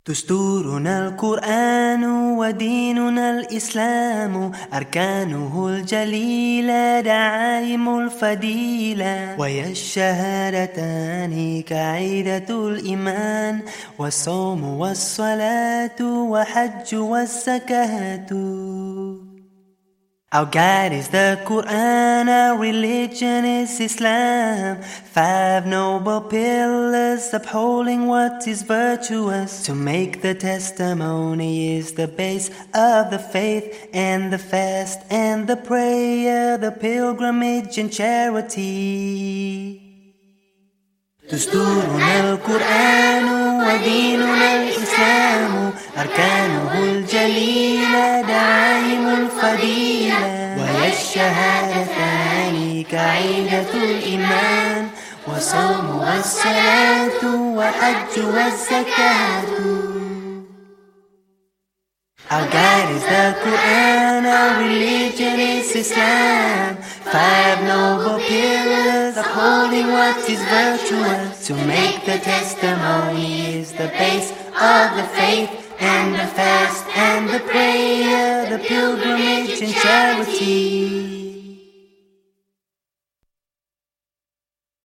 دستورنا القرآن وديننا الإسلام أركانه الجليلة دعائم الفضيلة وهي الشهادتان كعيدة الإيمان والصوم والصلاة وحج والزكاة. Our guide is the Quran, our religion is Islam. 5 noble pillars upholding what is virtuous. To make the testimony is the base of the faith, and the fast and the prayer, the pilgrimage and charity. دستورنا القرآن وديننا الإسلام أركانه الجليلة دعائم الفضيلة وهي الشهادتان كعيدة الإيمان والصوم والصلاة وحج والزكاة. Our guide is the Quran, our religion is Islam. 5 noble pillars upholding what is virtuous. To make the testimony is the base of the faith, and the fast and the prayer, the pilgrimage and charity.